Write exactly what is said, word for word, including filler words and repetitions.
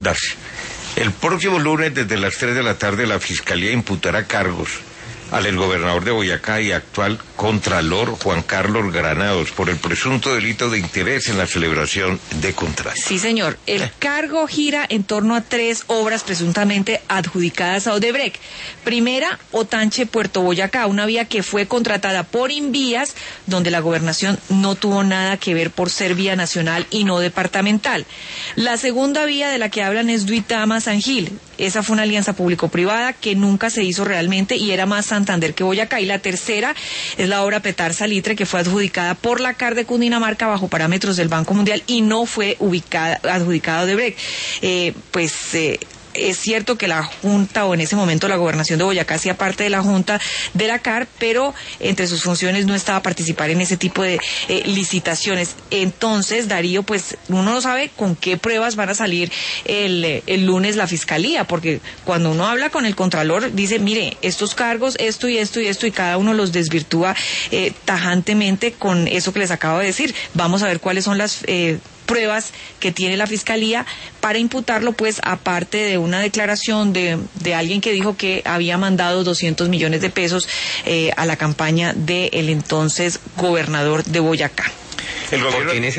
darse. El próximo lunes, desde las tres de la tarde, la Fiscalía imputará cargos al exgobernador de Boyacá y actual contralor Juan Carlos Granados por el presunto delito de interés en la celebración de contratos. Sí, señor. El eh. cargo gira en torno a tres obras presuntamente adjudicadas a Odebrecht. Primera, Otanche Puerto Boyacá, una vía que fue contratada por Invías, donde la gobernación no tuvo nada que ver por ser vía nacional y no departamental. La segunda vía de la que hablan es Duitama-San Gil. Esa fue una alianza público-privada que nunca se hizo realmente y era más Santander que Boyacá. Y la tercera es la obra Petar-Salitre, que fue adjudicada por la C A R de Cundinamarca bajo parámetros del Banco Mundial y no fue ubicada, adjudicada a Odebrecht. Eh, pues... Eh, Es cierto que la Junta, o en ese momento la Gobernación de Boyacá, hacía parte de la Junta de la C A R, pero entre sus funciones no estaba participar en ese tipo de eh, licitaciones. Entonces, Darío, pues uno no sabe con qué pruebas van a salir el, el lunes la Fiscalía, porque cuando uno habla con el Contralor, dice, mire, estos cargos, esto y esto y esto, y cada uno los desvirtúa eh, tajantemente con eso que les acabo de decir. Vamos a ver cuáles son las... Eh, pruebas que tiene la Fiscalía para imputarlo, pues aparte de una declaración de, de alguien que dijo que había mandado doscientos millones de pesos eh, a la campaña del entonces gobernador de Boyacá. El gobierno